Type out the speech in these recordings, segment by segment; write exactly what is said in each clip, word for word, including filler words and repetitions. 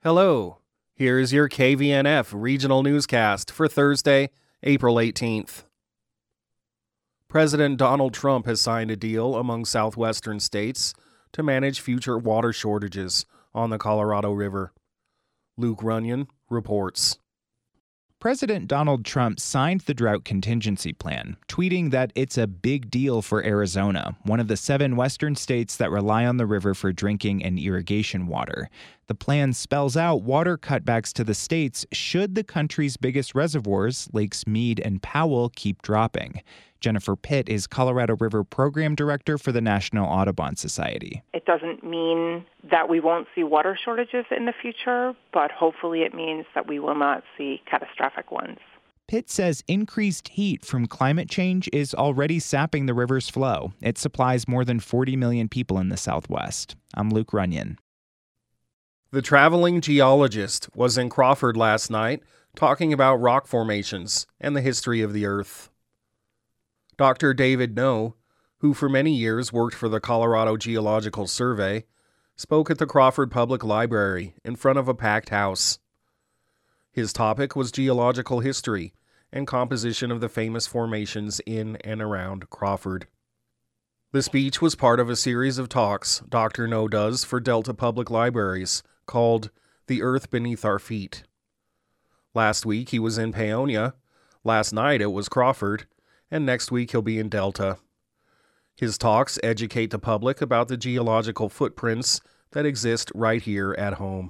Hello, here is your K V N F regional newscast for Thursday, April eighteenth. President Donald Trump has signed a deal among southwestern states to manage future water shortages on the Colorado River. Luke Runyon reports. President Donald Trump signed the drought contingency plan, tweeting that it's a big deal for Arizona, one of the seven western states that rely on the river for drinking and irrigation water. The plan spells out water cutbacks to the states should the country's biggest reservoirs, Lakes Mead and Powell, keep dropping. Jennifer Pitt is Colorado River Program Director for the National Audubon Society. It doesn't mean that we won't see water shortages in the future, but hopefully it means that we will not see catastrophic ones. Pitt says increased heat from climate change is already sapping the river's flow. It supplies more than forty million people in the Southwest. I'm Luke Runyon. The traveling geologist was in Crawford last night talking about rock formations and the history of the Earth. Doctor David Ngo, who for many years worked for the Colorado Geological Survey, spoke at the Crawford Public Library in front of a packed house. His topic was geological history and composition of the famous formations in and around Crawford. The speech was part of a series of talks Doctor Ngo does for Delta Public Libraries called The Earth Beneath Our Feet. Last week he was in Paonia, last night it was Crawford, and next week he'll be in Delta. His talks educate the public about the geological footprints that exist right here at home.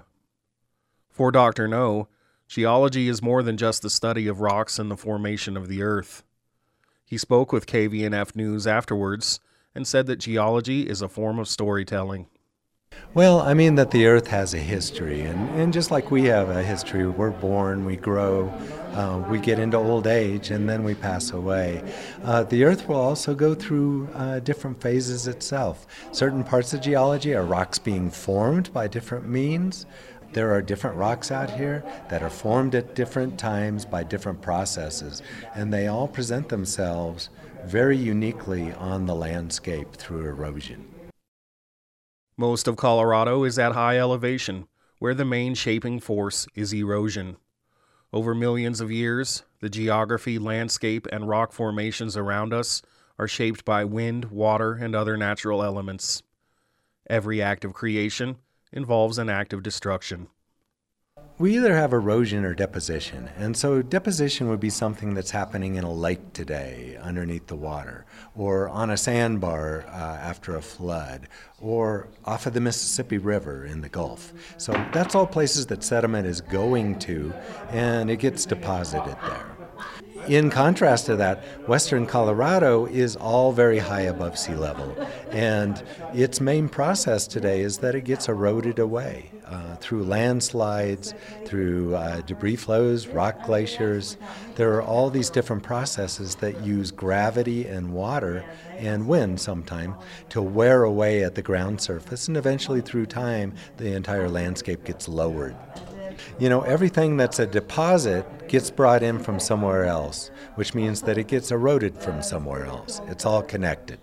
For Doctor Ngo, geology is more than just the study of rocks and the formation of the Earth. He spoke with K V N F News afterwards and said that geology is a form of storytelling. Well, I mean that the Earth has a history, and, and just like we have a history, we're born, we grow, uh, we get into old age, and then we pass away. Uh, the Earth will also go through uh, different phases itself. Certain parts of geology are rocks being formed by different means. There are different rocks out here that are formed at different times by different processes, and they all present themselves very uniquely on the landscape through erosion. Most of Colorado is at high elevation, where the main shaping force is erosion. Over millions of years, the geography, landscape, and rock formations around us are shaped by wind, water, and other natural elements. Every act of creation involves an act of destruction. We either have erosion or deposition, and so deposition would be something that's happening in a lake today underneath the water, or on a sandbar uh, after a flood, or off of the Mississippi River in the Gulf. So that's all places that sediment is going to, and it gets deposited there. In contrast to that, western Colorado is all very high above sea level, and its main process today is that it gets eroded away uh, through landslides, through uh, debris flows, rock glaciers. There are all these different processes that use gravity and water and wind sometime to wear away at the ground surface, and eventually through time the entire landscape gets lowered. You know, everything that's a deposit gets brought in from somewhere else, which means that it gets eroded from somewhere else. It's all connected.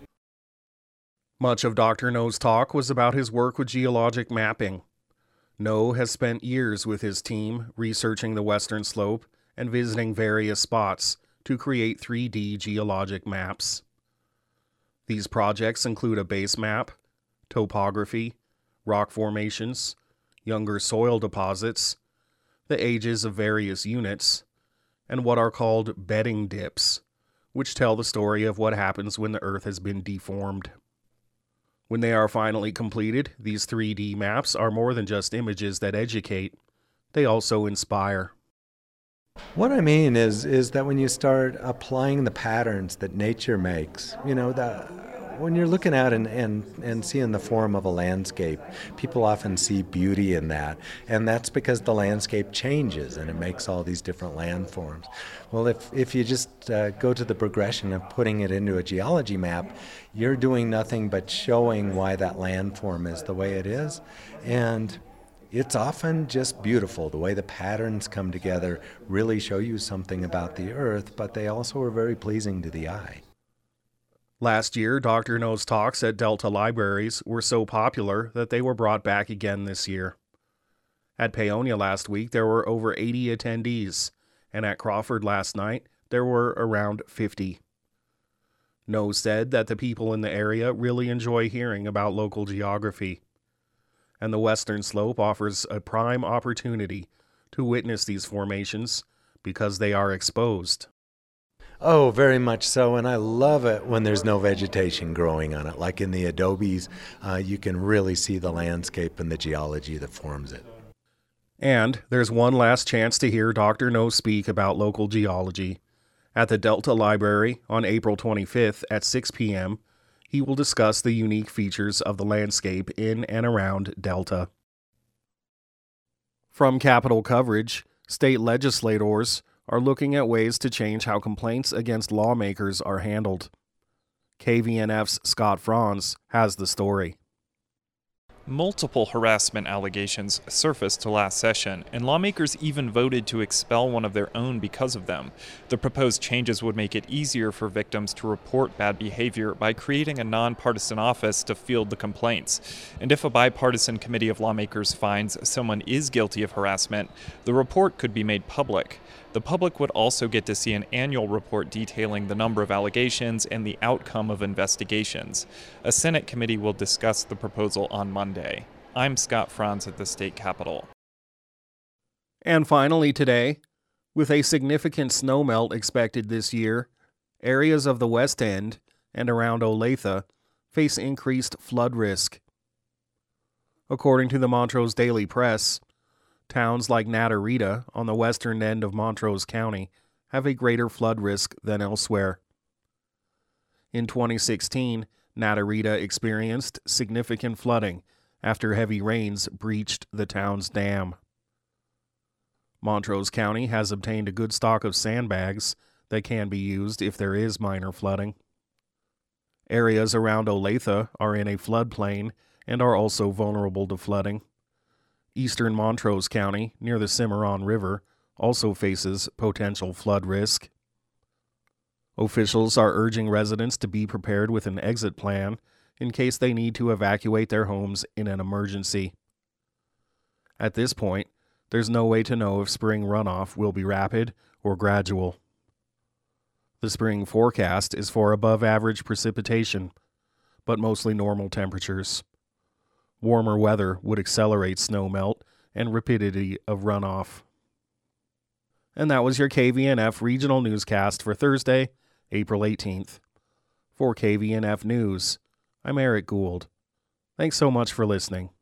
Much of Doctor Ngo's talk was about his work with geologic mapping. Ngo has spent years with his team researching the western slope and visiting various spots to create three D geologic maps. These projects include a base map, topography, rock formations, younger soil deposits, the ages of various units, and what are called bedding dips, which tell the story of what happens when the Earth has been deformed. When they are finally completed, these three D maps are more than just images that educate. They also inspire. What I mean is is that when you start applying the patterns that nature makes, you know, the when you're looking out and, and, and seeing the form of a landscape, people often see beauty in that. And that's because the landscape changes and it makes all these different landforms. Well, if, if you just uh, go to the progression of putting it into a geology map, you're doing nothing but showing why that landform is the way it is. And it's often just beautiful. The way the patterns come together really show you something about the Earth, but they also are very pleasing to the eye. Last year, Doctor Ngo's talks at Delta Libraries were so popular that they were brought back again this year. At Paonia last week, there were over eighty attendees, and at Crawford last night, there were around fifty. No said that the people in the area really enjoy hearing about local geography, and the Western Slope offers a prime opportunity to witness these formations because they are exposed. Oh, very much so, and I love it when there's no vegetation growing on it. Like in the adobes, uh, you can really see the landscape and the geology that forms it. And there's one last chance to hear Doctor No speak about local geology. At the Delta Library on April twenty-fifth at six p.m., he will discuss the unique features of the landscape in and around Delta. From Capitol coverage, state legislators are looking at ways to change how complaints against lawmakers are handled. K V N F's Scott Franz has the story. Multiple harassment allegations surfaced last session, and lawmakers even voted to expel one of their own because of them. The proposed changes would make it easier for victims to report bad behavior by creating a nonpartisan office to field the complaints. And if a bipartisan committee of lawmakers finds someone is guilty of harassment, the report could be made public. The public would also get to see an annual report detailing the number of allegations and the outcome of investigations. A Senate committee will discuss the proposal on Monday. I'm Scott Franz at the state capitol. And finally today, with a significant snowmelt expected this year, areas of the West End and around Olathe face increased flood risk. According to the Montrose Daily Press, towns like Natarita on the western end of Montrose County have a greater flood risk than elsewhere. In twenty sixteen, Natarita experienced significant flooding after heavy rains breached the town's dam. Montrose County has obtained a good stock of sandbags that can be used if there is minor flooding. Areas around Olathe are in a floodplain and are also vulnerable to flooding. Eastern Montrose County, near the Cimarron River, also faces potential flood risk. Officials are urging residents to be prepared with an exit plan in case they need to evacuate their homes in an emergency. At this point, there's no way to know if spring runoff will be rapid or gradual. The spring forecast is for above-average precipitation, but mostly normal temperatures. Warmer weather would accelerate snowmelt and rapidity of runoff. And that was your K V N F regional newscast for Thursday, April eighteenth. For K V N F News, I'm Eric Gould. Thanks so much for listening.